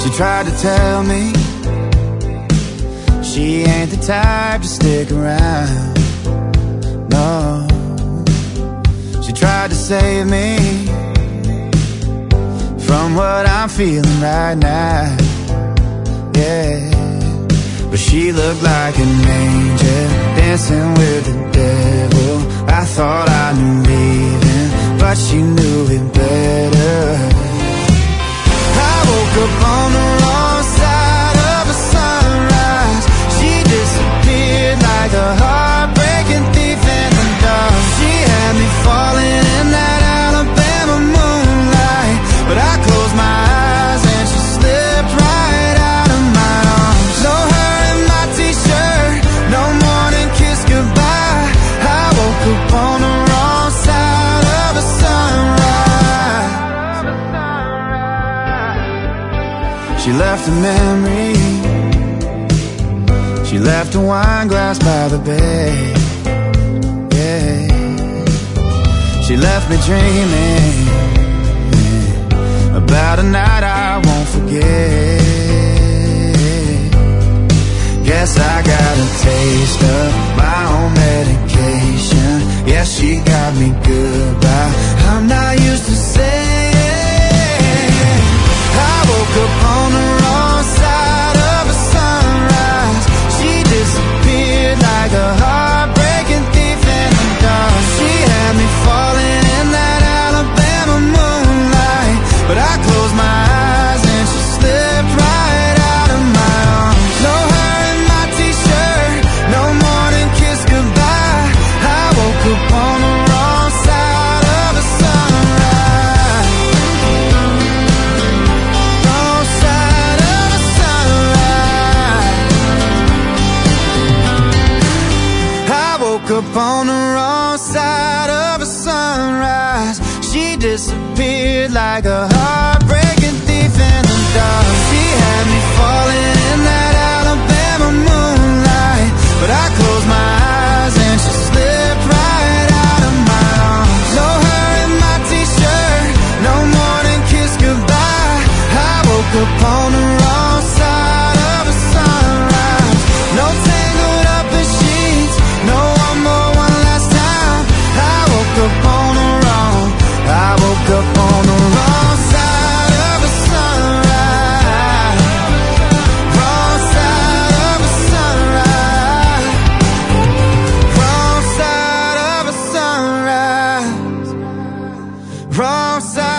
She tried to tell me she ain't the type to stick around. No, she tried to save me from what I'm feeling right now. Yeah, but she looked like an angel dancing with the devil. I thought I knew leaving, but she knew it better. I woke up on the wrong side of a sunrise. She disappeared like a heartbreaking thief in the dark. She had me falling in that Alabama moonlight, but I closed my eyes and she slipped right out of my arms. No her in my t-shirt, no morning kiss goodbye. I woke up on the wrong side of a sunrise. She left a memory, she left a wine glass by the bed. Yeah, she left me dreaming about a night I won't forget. Guess I got a taste of my own medication. Yeah, she got me goodbye. I'm not used to saying I woke up on the wrong side of a sunrise. She disappeared like a heartbreaking thief in the dark. She had me falling in that Alabama moonlight, but I closed my eyes and she slipped right out of my arms. No her in my t-shirt, no morning kiss goodbye. I woke up on the wrong side of a sunrise. Wrong side of a sunrise. I woke up on the wrong side of a sunrise. She disappeared like a heartbreaking thief in the dark. She had me falling in that Alabama moonlight, but I closed my eyes and she slipped right out of my arms. No her in my t-shirt, no morning kiss goodbye. I woke up on the wrong side of a sunrise. No tangled up in sheets, no one more, one last time. I woke up on the wrong, I woke up on the wrong side of a sunrise. Wrong side of a sunrise. Wrong side of a sunrise. Wrong side.